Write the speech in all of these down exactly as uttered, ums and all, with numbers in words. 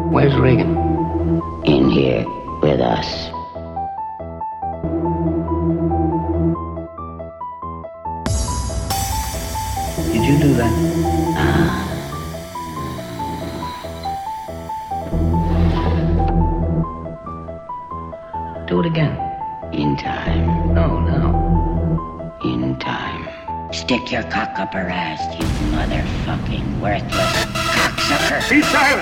Where's Reagan? In here with us. Did you do that? Ah. Do it again. In time. No, no. In time. Stick your cock up her ass, you motherfucking worthless cocksucker. Be silent!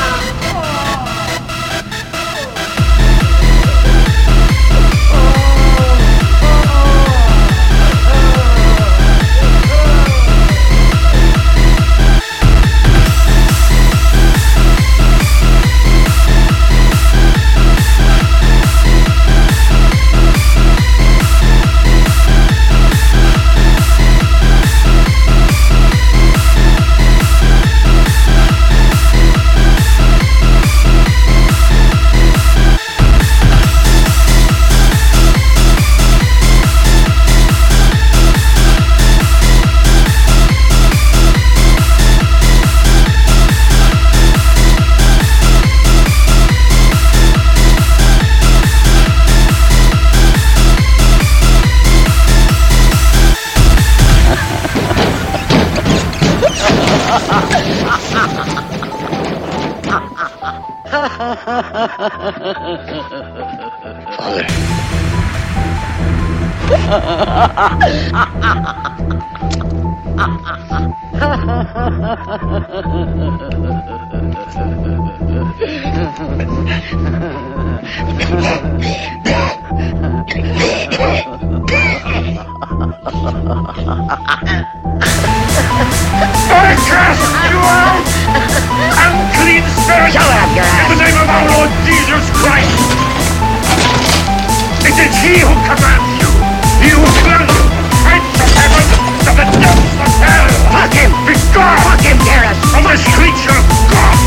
Father. I cast you out! Unclean spirit! Shut up, your ass! In the name of our Lord Jesus Christ! It is He who commands you! He who tells you! Heights of heaven to the depths of hell! Fuck him! Be gone! Fuck him, Garrus! From this creature of God!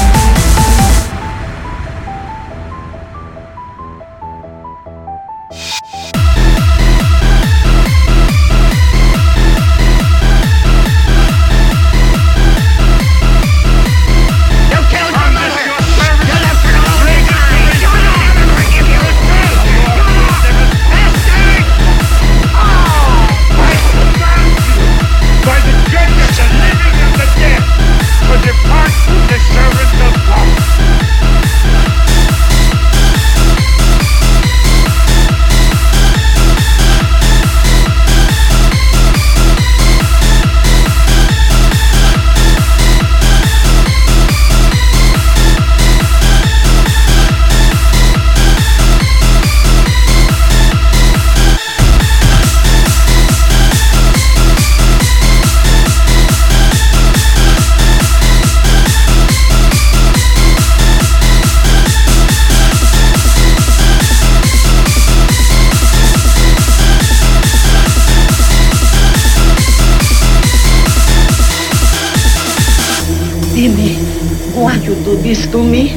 Timmy, won't you do this to me?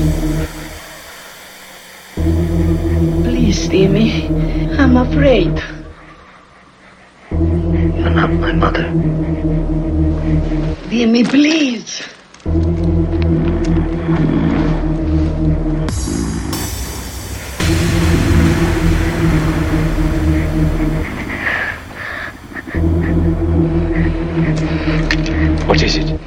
Please, Timmy, I'm afraid. You're not my mother. Timmy, please. What is it?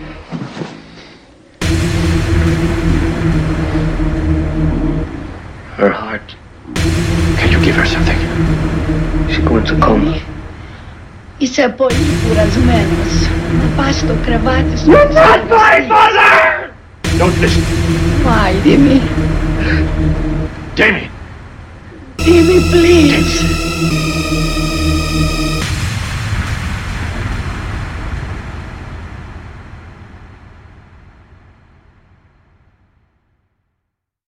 Her heart. Can you give her something? She's going to coma. Isso é πολύ κουρασμένος. Να πας στο κρεβάτι σου. You're not my mother! Don't listen. Why, Timmy? Damien! Timmy, please.